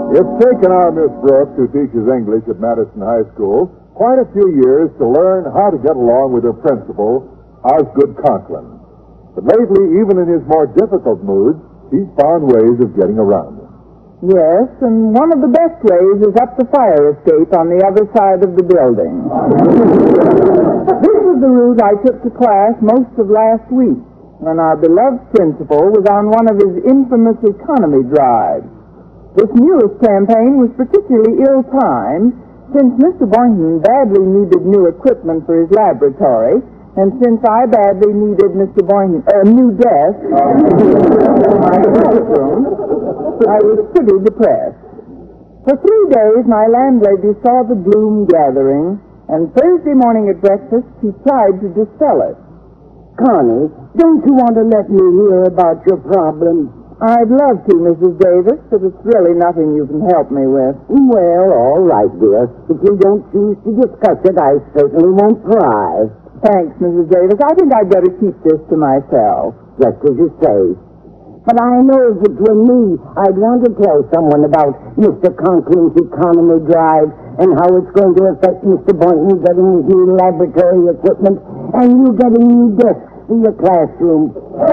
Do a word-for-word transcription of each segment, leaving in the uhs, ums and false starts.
It's taken our Miss Brooks, who teaches English at Madison High School, quite a few years to learn how to get along with her principal, Osgood Conklin. But lately, even in his more difficult moods, he's found ways of getting around him. Yes, and one of the best ways is up the fire escape on the other side of the building. This was the route I took to class most of last week, when our beloved principal was on one of his infamous economy drives. This newest campaign was particularly ill-timed, since Mister Boynton badly needed new equipment for his laboratory, and since I badly needed Mister Boynton a uh, new desk for my classroom, I was pretty depressed. For three days, my landlady saw the gloom gathering, and Thursday morning at breakfast, she tried to dispel it. Connie, don't you want to let me hear about your problem? I'd love to, Missus Davis, but it's really nothing you can help me with. Well, all right, dear. If you don't choose to discuss it, I certainly won't pry. Thanks, Missus Davis. I think I'd better keep this to myself. Just as you say. But I know if it were me, I'd want to tell someone about Mister Conklin's economy drive and how it's going to affect Mister Boynton getting his new laboratory equipment and you getting new desks for your classroom.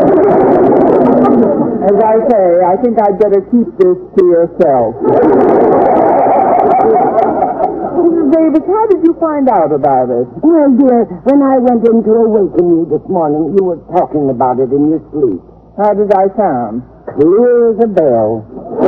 As I say, I think I'd better keep this to yourself. Missus Davis, how did you find out about it? Well, dear, when I went in to awaken you this morning, you were talking about it in your sleep. How did I sound? Clear as a bell.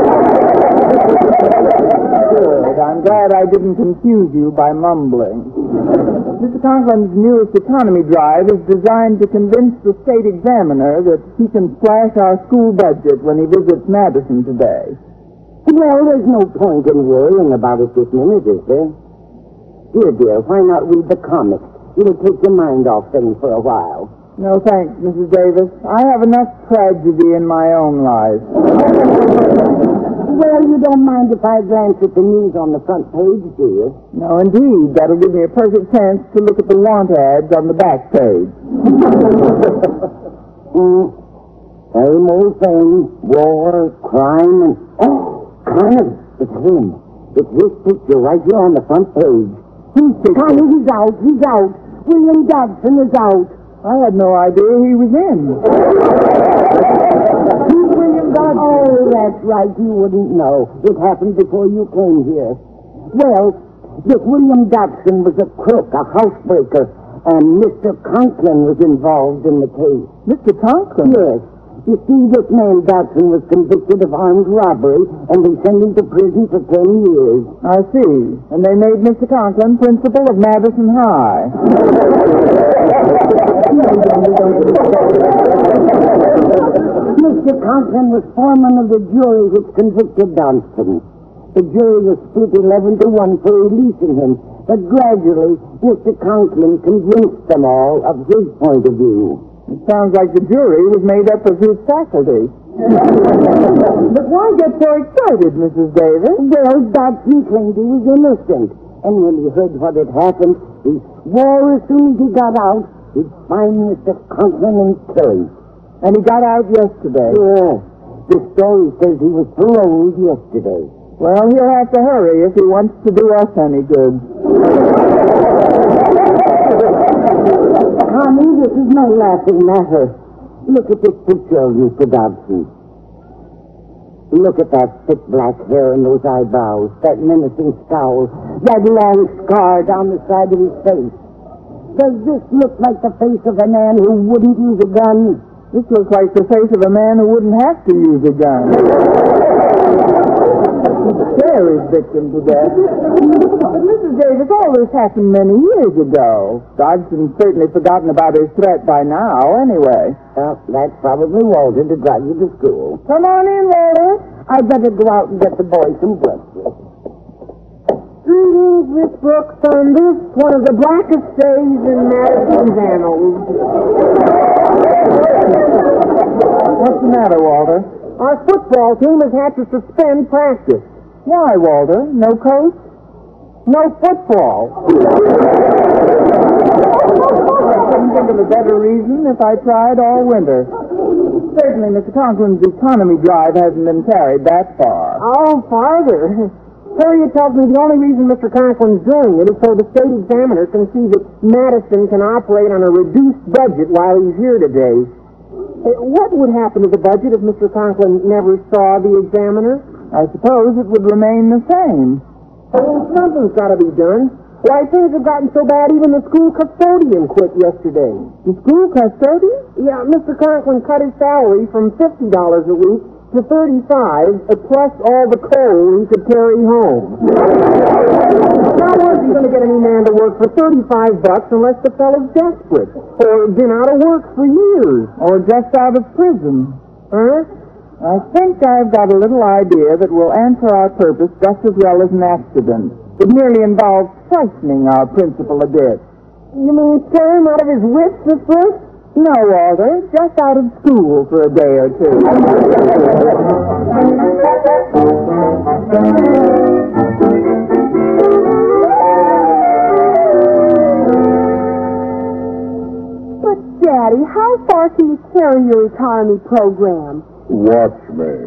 Good. I'm glad I didn't confuse you by mumbling. Mister Conklin's newest economy drive is designed to convince the state examiner that he can slash our school budget when he visits Madison today. Well, there's no point in worrying about it this minute, is there? Dear, dear, why not read the comics? It'll take your mind off things for a while. No, thanks, Missus Davis. I have enough tragedy in my own life. Well, you don't mind if I glance at the news on the front page, do you? No, indeed. That'll give me a perfect chance to look at the want ads on the back page. mm, same old thing. War, crime, and... Oh, Connie, it's him. It's his picture right here on the front page. His picture. Connie, he's out. He's out. William Dodson is out. I had no idea he was in. Who's William Dodson? Oh, that's right. You wouldn't know. It happened before you came here. Well, this William Dodson was a crook, a housebreaker, and Mister Conklin was involved in the case. Mister Conklin? Yes. You see, this man Dodson was convicted of armed robbery, and they sent him to prison for ten years. I see. And they made Mister Conklin principal of Madison High. Mister Conklin was foreman of the jury which convicted Dodson. The jury was split eleven to one for releasing him, but gradually Mister Conklin convinced them all of his point of view. It sounds like the jury was made up of his faculty. But why get so excited, Missus Davis? Well, Dodson claimed he was innocent. And when he heard what had happened, he swore as soon as he got out, he'd find Mister Conklin and kill him. And he got out yesterday? Yeah. The story says he was paroled yesterday. Well, he'll have to hurry if he wants to do us any good. Connie, this is no laughing matter. Look at this picture of Mister Dodson. Look at that thick black hair and those eyebrows, that menacing scowl, that long scar down the side of his face. Does this look like the face of a man who wouldn't use a gun? This looks like the face of a man who wouldn't have to use a gun. Scare his victim to death. But Missus Davis, all this happened many years ago. Dodson's certainly forgotten about his threat by now, anyway. Well, that's probably Walter to drive you to school. Come on in, Walter. I'd better go out and get the boys some breakfast. Greetings, Miss Brooks, on this, one of the blackest days in Madison's annals. What's the matter, Walter? Our football team has had to suspend practice. Why, Walter? No coach? No football. I couldn't think of a better reason if I tried all winter. Certainly, Mister Conklin's economy drive hasn't been carried that far. Oh, farther. Harriet tells me the only reason Mister Conklin's doing it is so the state examiner can see that Madison can operate on a reduced budget while he's here today. Uh, What would happen to the budget if Mister Conklin never saw the examiner? I suppose it would remain the same. Oh, something's got to be done. Why, things have gotten so bad even the school custodian quit yesterday. The school custodian? Yeah, Mister Conklin cut his salary from fifty dollars a week to thirty-five, plus all the coal he could carry home. How was he going to get any man to work for thirty-five bucks unless the fellow's desperate, or been out of work for years, Or just out of prison? huh? I think I've got a little idea that will answer our purpose just as well as an accident. It merely involves frightening our principal a bit. You mean scare him out of his wits, Miss Brooks? No, Walter, just out of school for a day or two. But, Daddy, how far can you carry your retirement program? Watch me.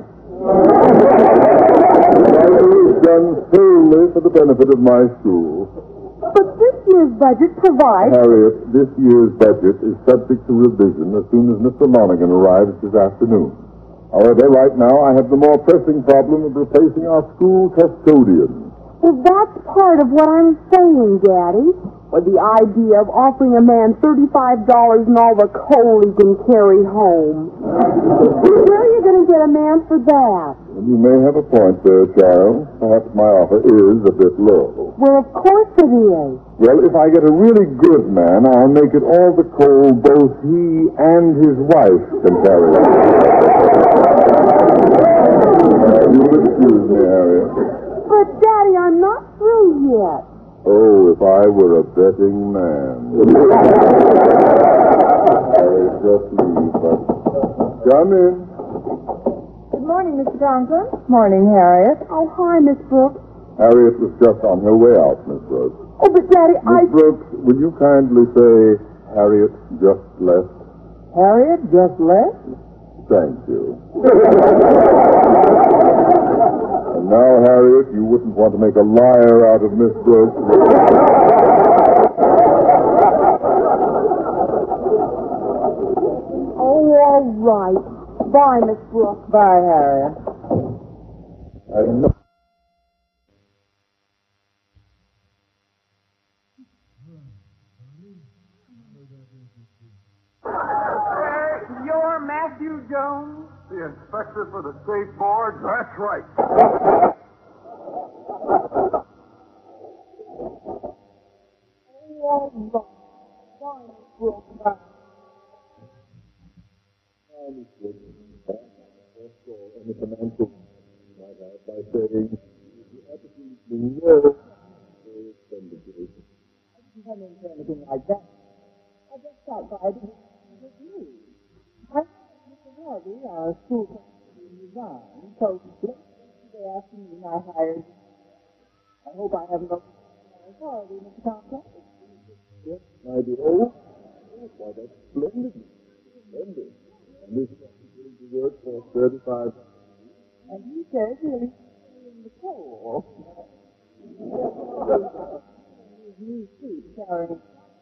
It is done solely for the benefit of my school. But this year's budget provides... Harriet, this year's budget is subject to revision as soon as Mister Lonergan arrives this afternoon. However, right now I have the more pressing problem of replacing our school custodian. Well, that's part of what I'm saying, Daddy. Or the idea of offering a man thirty-five dollars and all the coal he can carry home. Where are you going to get a man for that? You may have a point there, child. Perhaps my offer is a bit low. Well, of course it is. Well, if I get a really good man, I'll make it all the coal both he and his wife can carry. Uh, you'll excuse me, Harriet. But, Daddy, I'm not through yet. Oh, if I were a betting man. Harriet, just leave, but come in. Good morning, Mister Conklin. Morning, Harriet. Oh, hi, Miss Brooks. Harriet was just on her way out, Miss Brooks. Oh, but, Daddy, I... Miss Brooks, will you kindly say, Harriet just left? Harriet just left? Thank you. And now, Harriet, you wouldn't want to make a liar out of Miss Brooks. Oh, all right. Bye, Miss Brooks. Bye, Harriet. I know. You're Matthew Jones? The inspector for the state board? That's right. By saying, absolutely no expenditure. I didn't come in for anything like that. I just stopped by to get news. I think Mister Harvey, our school custodian, resigned, so yesterday afternoon I hired. I hope I have no authority, Mister Conklin. Yes, my dear. Oh, why, that's splendid. Splendid. And this is going to work for thirty-five. And he says he'll be in the coal. His new suit carrying.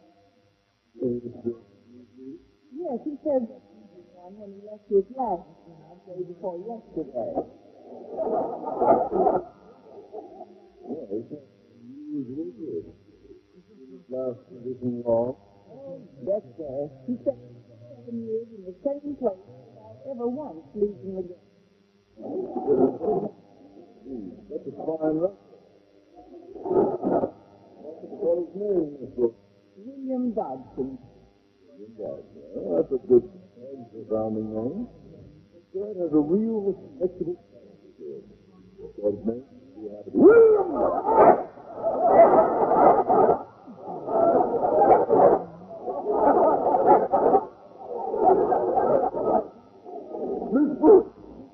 Yes, he said that he was one when he left his last job day before yesterday. Well, it's not usually good. Last position long. Oh, yes, sir. He spent seven years in the same place without ever once leaving the game. That's a fine record. What is his name, Miss Brooks? William Dodson. Well, that's a good sounding name. That has a real respectable character. What his name? Do you have it? William! Miss Brooks!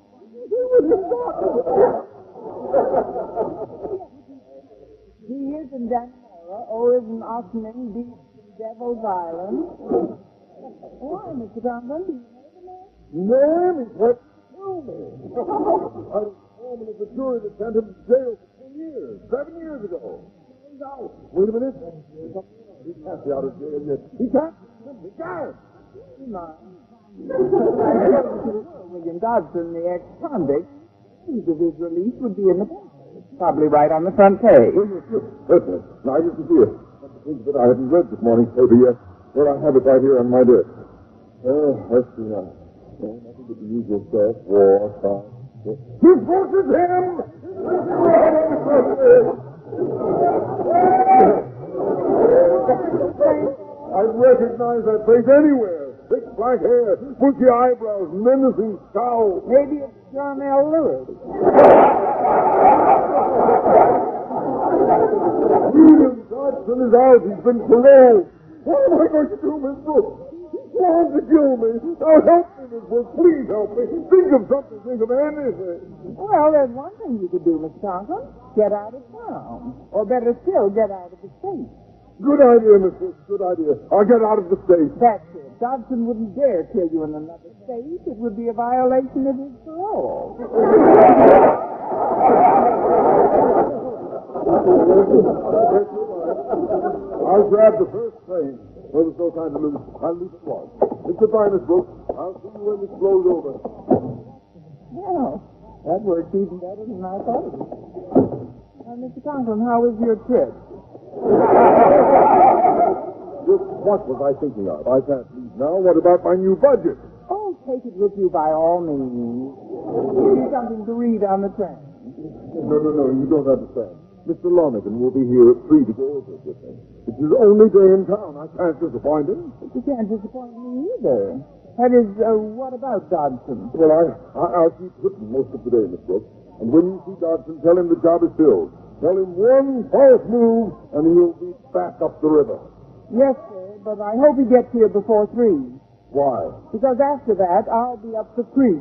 He is in Dannemora, O is in Ossining, D is in Devil's Island. Why, Mister Conklin, do you know the man? Name is what? Tell me. I was foreman of the jury that sent him to jail for ten years, seven years ago. He's out. Wait a minute. He can't be out of jail yet. He can't. He can't. William Dodson, the ex-convict, news of his release would be in the paper. Probably right on the front page. Listen, now you can see it. Things that I haven't read this morning's paper yet. Well, I have it right here on my desk. Oh, let's see now. Oh, nothing but the usual stuff. War, crime. This versus him! I'd recognize that face anywhere. Thick black hair, bushy eyebrows, menacing scowl. Maybe it's John L. Lewis. William Dodson is out. He's been paroled. What am I going to do, Miss Brooks? He's trying to kill me. Now help me, Miss Brooks. Please help me. Think of something. Think of anything. Well, there's one thing you could do, Miss Conklin. Get out of town. Or better still, get out of the state. Good idea, Miss Brooks. Good idea. I'll get out of the state. That's it. Dodson wouldn't dare kill you in another state. It would be a violation of his parole. I'll grab the first train. There was no time to lose. I'll leave at once. It's goodbye, Miss Brooks. I'll see you when this blows over. Well, that worked even better than I thought it would. Now, Mister Conklin, how was your trip? Just what was I thinking of? I can't leave now. What about my new budget? Oh, take it with you by all means. Give you something to read on the train. No, no, no, you don't understand. Mister Lonergan will be here at three to go over it with me. It's his only day in town. I can't disappoint him. You can't disappoint me either. That is, uh, what about Dodson? Well, I, I, I'll keep Whitten most of the day, Miss Brooks. And when you see Dodson, tell him the job is filled. Tell him one false move, and he'll be back up the river. Yes, sir, but I hope he gets here before three. Why? Because after that, I'll be up the creek.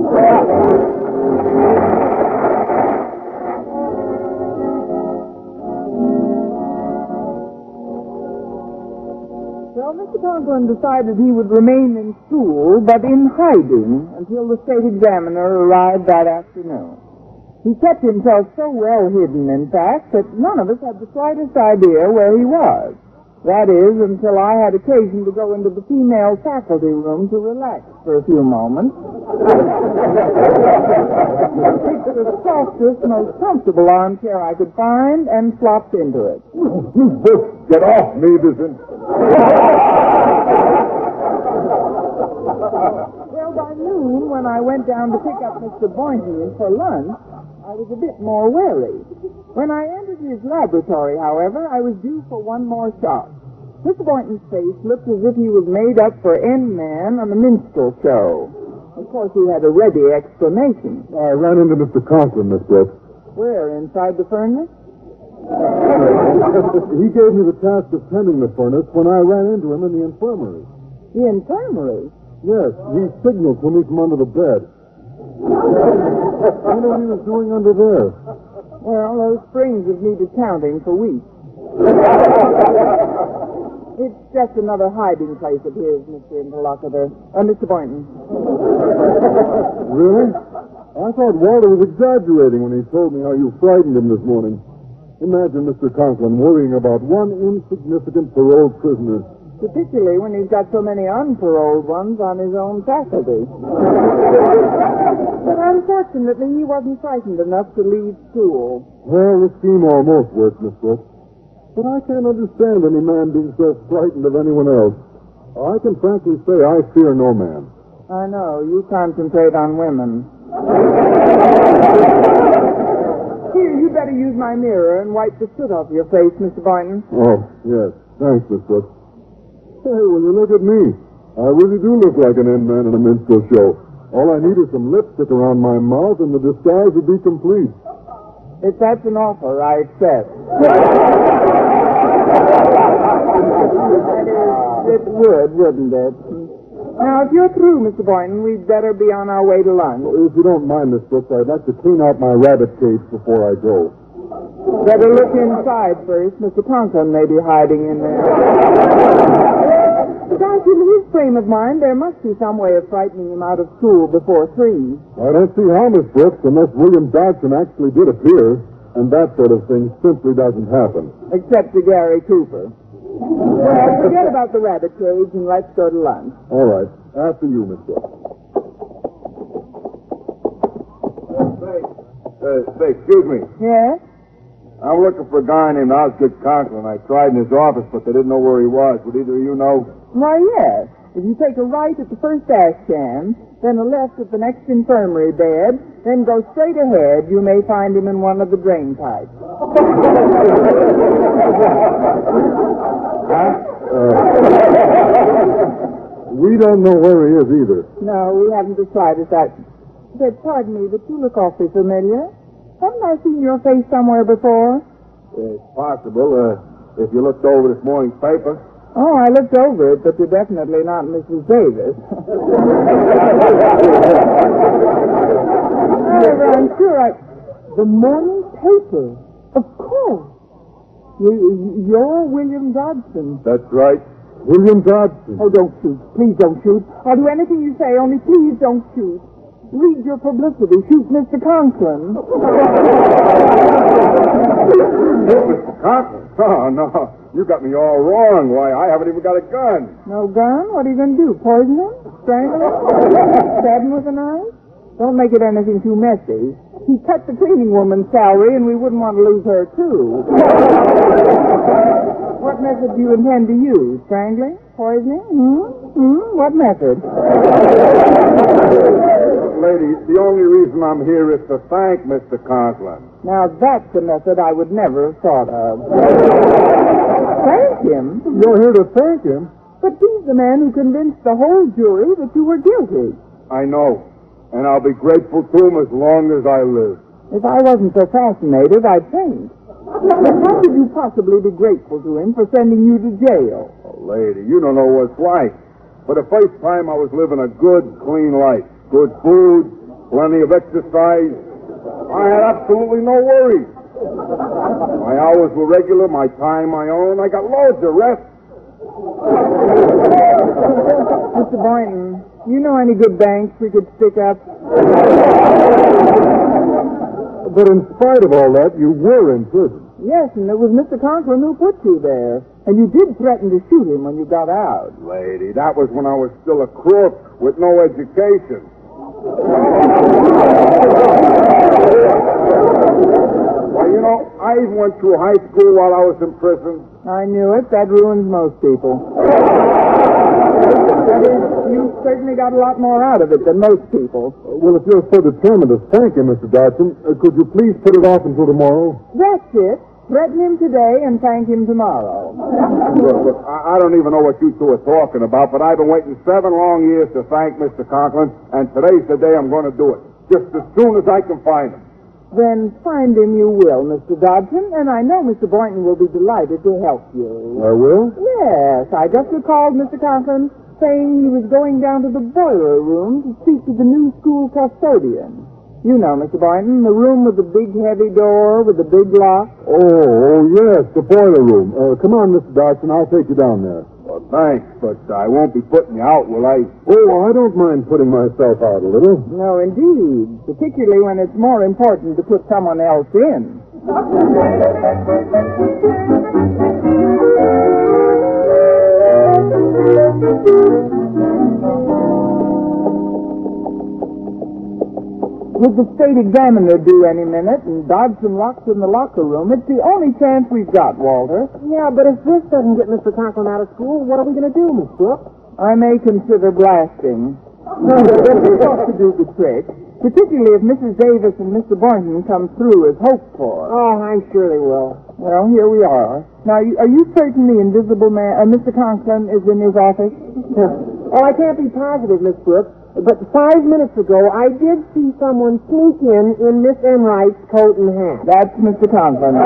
Well, Mister Conklin decided he would remain in school, but in hiding until the state examiner arrived that afternoon. He kept himself so well hidden, in fact, that none of us had the slightest idea where he was. That is, until I had occasion to go into the female faculty room to relax for a few moments. I picked the softest, most comfortable armchair I could find and flopped into it. Get off me this instant. Well, by noon, when I went down to pick up Mister Boynton for lunch, I was a bit more wary. When I entered his laboratory, however, I was due for one more shock. Mister Boynton's face looked as if he was made up for N-Man on a minstrel show. Of course, he had a ready explanation. I ran into Mister Conklin, Miss Brooks. Where, inside the furnace? He gave me the task of tending the furnace when I ran into him in the infirmary. The infirmary? Yes, he signaled for me from under the bed. I wonder what he was doing under there. Well, those springs have needed counting for weeks. It's just another hiding place of his, Mister Interlocutor. Uh, Mister Boynton. Really? I thought Walter was exaggerating when he told me how you frightened him this morning. Imagine Mister Conklin worrying about one insignificant paroled prisoner. Particularly when he's got so many unparoled ones on his own faculty. But unfortunately, he wasn't frightened enough to leave school. Well, the scheme almost worked, Miss Brooks. But I can't understand any man being so frightened of anyone else. I can frankly say I fear no man. I know. You concentrate on women. Here, you better use my mirror and wipe the soot off your face, Mister Boynton. Oh, yes. Thanks, Miss Brooks. Hey, when you look at me, I really do look like an end man in a minstrel show. All I need is some lipstick around my mouth, and the disguise would be complete. If that's an offer, I accept. It would, wouldn't it? Now, if you're through, Mister Boynton, we'd better be on our way to lunch. Well, if you don't mind, Miss Brooks, I'd like to clean out my rabbit cage before I go. Better look inside first. Mister Conklin may be hiding in there. Besides, in his frame of mind, there must be some way of frightening him out of school before three. I don't see how, Miss Brooks, unless William Dodson actually did appear. And that sort of thing simply doesn't happen. Except to Gary Cooper. Well, forget about the rabbit cage and let's go to lunch. All right. After you, Miss Brooks. Say, uh, say, excuse me. Yes? I'm looking for a guy named Osgood Conklin. I tried in his office, but they didn't know where he was. Would either of you know? Why, yes. If you take a right at the first ash can, then a left at the next infirmary bed, then go straight ahead, you may find him in one of the drain pipes. Uh, we don't know where he is either. No, we haven't the slightest idea. But pardon me, but you look awfully familiar. Haven't I seen your face somewhere before? It's possible, uh, if you looked over this morning's paper. Oh, I looked over it, but you're definitely not Missus Davis. However, I'm sure I... The morning paper. Of course. You, you're William Dodson. That's right. William Dodson. Oh, don't shoot. Please don't shoot. I'll do anything you say, only please don't shoot. Read your publicity. Shoot Mister Conklin. Mister Conklin? Oh, no. You got me all wrong. Why, I haven't even got a gun. No gun? What are you going to do? Poison him? Strangle him? Stab him with a knife? Don't make it anything too messy. He cut the cleaning woman's salary, and we wouldn't want to lose her, too. What method do you intend to use? Strangling? Poisoning? Hmm? Hmm? What method? Lady, the only reason I'm here is to thank Mister Conklin. Now, that's a method I would never have thought of. Thank him? You're here to thank him? But he's the man who convinced the whole jury that you were guilty. I know. And I'll be grateful to him as long as I live. If I wasn't so fascinated, I'd faint. But how could you possibly be grateful to him for sending you to jail? Oh, lady, you don't know what it's like. For the first time, I was living a good, clean life. Good food, plenty of exercise. I had absolutely no worries. My hours were regular, my time my own. I got loads of rest. Mister Boynton, you know any good banks we could stick up? But in spite of all that, you were in prison. Yes, and it was Mister Conklin who put you there. And you did threaten to shoot him when you got out. Lady, that was when I was still a crook with no education. Well, you know, I even went through high school while I was in prison. I knew it. That ruins most people. That is, you certainly got a lot more out of it than most people. Uh, well, if you're so determined to thank him, Mister Dodson, uh, could you please put it off until tomorrow? That's it. Threaten him today and thank him tomorrow. Look, look, I, I don't even know what you two are talking about, but I've been waiting seven long years to thank Mister Conklin, and today's the day I'm going to do it, just as soon as I can find him. Then find him you will, Mister Dodson, and I know Mister Boynton will be delighted to help you. I will? Yes, I just recalled Mister Conklin saying he was going down to the boiler room to speak to the new school custodian. You know, Mister Boynton, the room with the big heavy door with the big lock. Oh, oh yes, the boiler room. Uh, come on, Mister Dodson, I'll take you down there. Well, thanks, but I won't be putting you out, will I? Oh, I don't mind putting myself out a little. No, indeed, particularly when it's more important to put someone else in. With the state examiner due any minute and Dodson locked in the locker room, it's the only chance we've got, Walter. Yeah, but if this doesn't get Mister Conklin out of school, what are we going to do, Miss Brooks? I may consider blasting. This ought to do the trick, particularly if Missus Davis and Mister Boynton come through as hoped for. Oh, I'm sure they will. Well, here we are. Now, you- are you certain the invisible man, uh, Mister Conklin, is in his office? Oh, I can't be positive, Miss Brooks, but five minutes ago I did see someone sneak in in Miss Enright's coat and hat. That's Mister Conklin.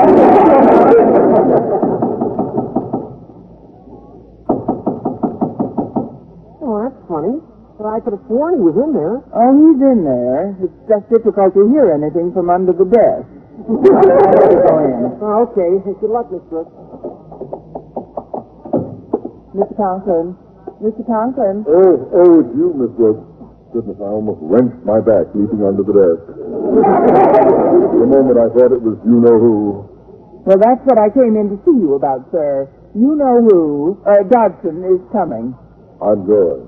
Oh, that's funny. But I could have sworn he was in there. Oh, he's in there. It's just difficult to hear anything from under the desk. Go in. Oh, okay. Good luck, Miss Brooks. Mister Conklin, Mister Conklin. Oh, oh, it's you, Miss Brooks. Goodness, I almost wrenched my back leaping under the desk. For a moment, I thought it was you-know-who. Well, that's what I came in to see you about, sir. You-know-who, uh, Dodson, is coming. I'm going.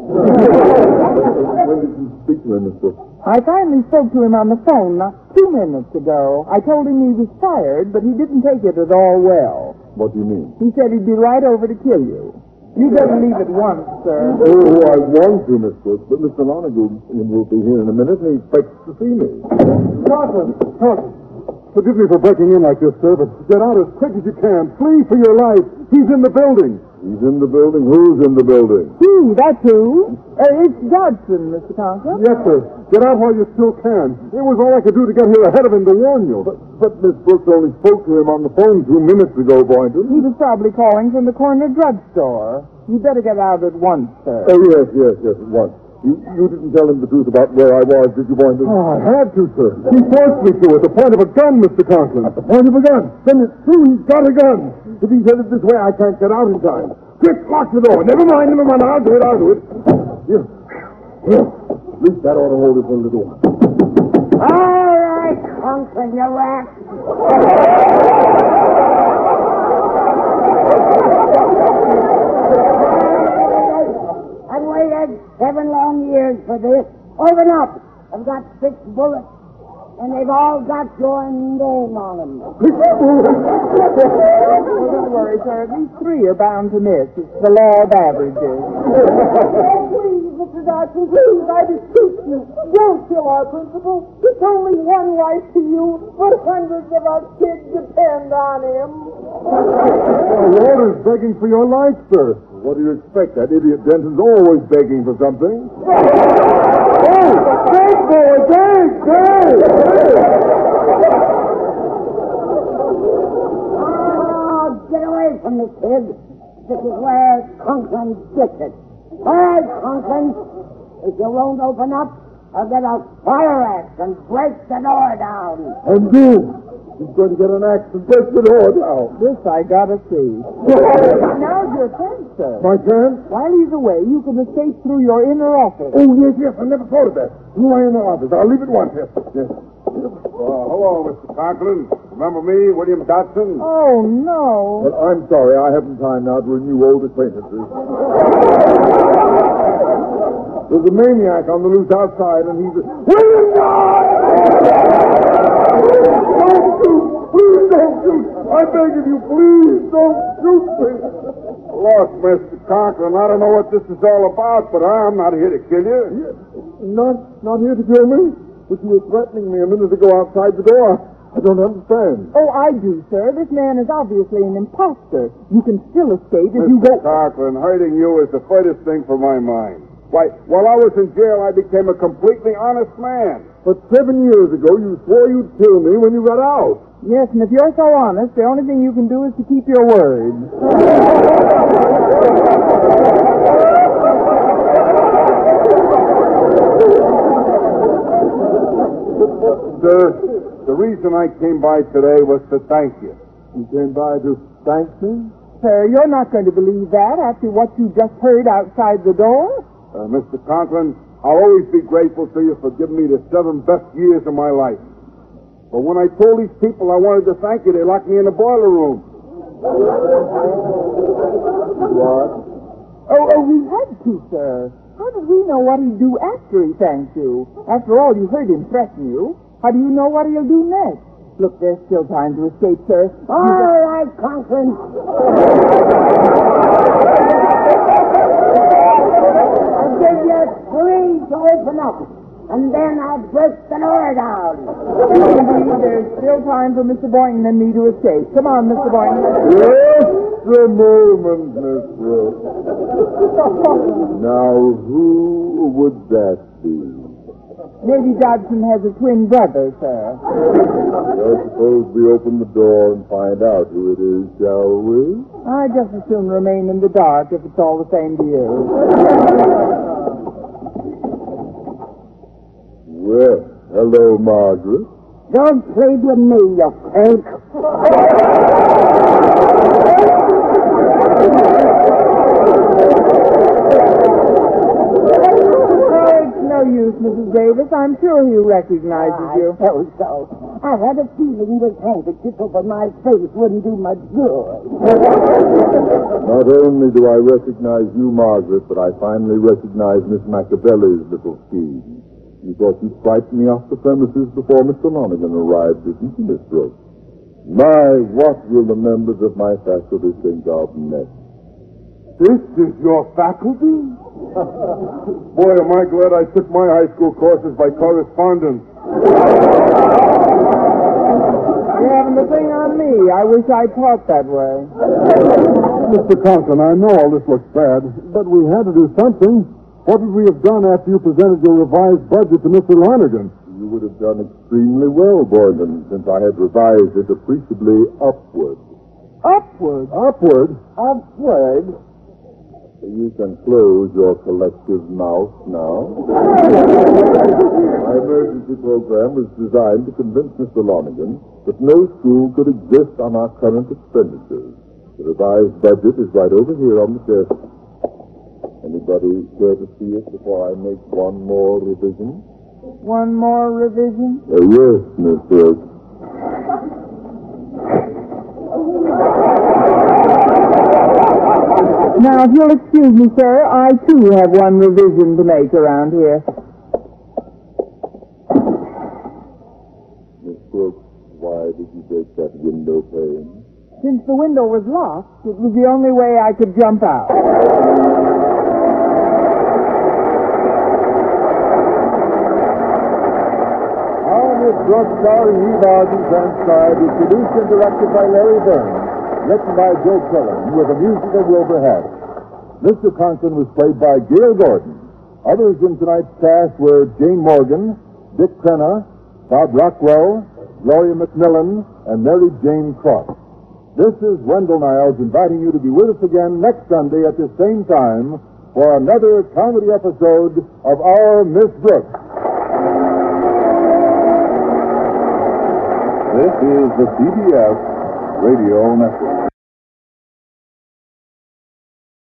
When did you speak to him, Miss Brooks? I finally spoke to him on the phone not two minutes ago. I told him he was fired, but he didn't take it at all well. What do you mean? He said he'd be right over to kill you. You better leave at once, sir. Oh, I want to, Miss Brooks, but Mister Lonergan will be here in a minute, and he expects to see me. Conklin, Conklin, forgive me for breaking in like this, sir, but get out as quick as you can. Flee for your life. He's in the building. He's in the building? Who's in the building? He, that's who. Uh, it's Dodson, Mister Conklin. Yes, sir. Get out while you still can. It was all I could do to get here ahead of him to warn you. But, but Miss Brooks only spoke to him on the phone two minutes ago, Boynton. He was probably calling from the corner drugstore. You better get out at once, sir. Oh, yes, yes, yes, at once. You, you didn't tell him the truth about where I was, did you, Boynton? Oh, I had to, sir. He forced me to at the point of a gun, Mister Conklin. At the point of a gun? Then it's true he's got a gun. If he's headed this way, I can't get out in time. Quick, lock the door. Never mind, never mind. I'll do it, I'll do it. Here. Here. At least that ought to hold it for a little while. All right, Conklin, you rat. I've waited seven long years for this. Open up. I've got six bullets, and they've all got your name on them. Oh, don't worry, sir. These three are bound to miss. It's the law of averages. Oh, please, Mister Dodson, please, I beseech you, don't kill our principal. It's only one life to you, but hundreds of our kids depend on him. The Lord is begging for your life, sir. What do you expect? That idiot Denton's always begging for something. Oh, beg, boy, beg, beg! Oh, get away from me, kid. This is where Conklin gets it. All right, Conklin. If you won't open up, I'll get a fire axe and break the door down. And do. He's going to get an axe and break the door down. This I gotta see. Now's your chance, sir. My chance? While he's away, you can escape through your inner office. Oh, yes, yes. I never thought of that. You are in the office. I'll leave it once. Yes, yes. Uh, hello, Mister Conklin. Remember me, William Dodson? Oh, no. Well, I'm sorry. I haven't time now to renew old acquaintances. There's a maniac on the loose outside, and he's... William Dodson! Don't shoot! Please don't shoot! I beg of you, please don't shoot me! Look, Mister Conklin, I don't know what this is all about, but I'm not here to kill you. Not, not here to kill me? But you were threatening me a minute ago outside the door. I don't understand. Oh, I do, sir. This man is obviously an imposter. You can still escape if you Mister go... Conklin, hurting you is the furthest thing from my mind. Why, while I was in jail, I became a completely honest man. But seven years ago, you swore you'd kill me when you got out. Yes, and if you're so honest, the only thing you can do is to keep your word. Sir, the reason I came by today was to thank you. You came by to thank me? Sir, you're not going to believe that after what you just heard outside the door? Uh, Mister Conklin, I'll always be grateful to you for giving me the seven best years of my life. But when I told these people I wanted to thank you, they locked me in the boiler room. What? Oh, oh, we had to, sir. How did we know what he'd do after he thanked you? After all, you heard him threaten you. How do you know what he'll do next? Look, there's still time to escape, sir. All right, Conklin. I'll give you three to open up, and then I'll break the door down. Indeed, there's still time for Mister Boynton and me to escape. Come on, Mister Boynton. Just a moment, Miss Brooks. Now, who would that be? Maybe Dodson has a twin brother, sir. Well, suppose we open the door and find out who it is, shall we? I'd just as soon remain in the dark if it's all the same to you. Well, hello, Margaret. Don't play with me, you fake. use, Missus Davis. I'm sure he recognizes I you. suppose so. I had a feeling this handkerchief over my face wouldn't do much good. Not only do I recognize you, Margaret, but I finally recognize Miss Machiavelli's little scheme. You thought you'd frighten me off the premises before Mister Lonergan arrived, didn't you, Miss Brooks? My, what will the members of my faculty think of next? This is your faculty? Boy, am I glad I took my high school courses by correspondence. You haven't a thing on me. I wish I taught that way. Mister Conklin, I know all this looks bad, but we had to do something. What would we have done after you presented your revised budget to Mister Lonergan? You would have done extremely well, Boyden, since I had revised it appreciably upward. Upward? Upward? Upward. You can close your collective mouth now. My emergency program was designed to convince Mister Lonergan that no school could exist on our current expenditures. The revised budget is right over here on the desk. Anybody care to see it before I make one more revision? One more revision? Uh, yes, Miss Brooks. Now, if you'll excuse me, sir, I too have one revision to make around here. Miss Brooks, why did you break that window pane? Since the window was locked, it was the only way I could jump out. Our Miss Brooks, starring Eve Arden, transcribed, is produced and directed by Larry Burns. Written by Joe Cullen, with the music of Wilbur Hatch. Mister Conklin was played by Gail Gordon. Others in tonight's cast were Jane Morgan, Dick Crenna, Bob Rockwell, Gloria McMillan, and Mary Jane Cross. This is Wendell Niles inviting you to be with us again next Sunday at the same time for another comedy episode of Our Miss Brooks. This is the C B S Radio Network.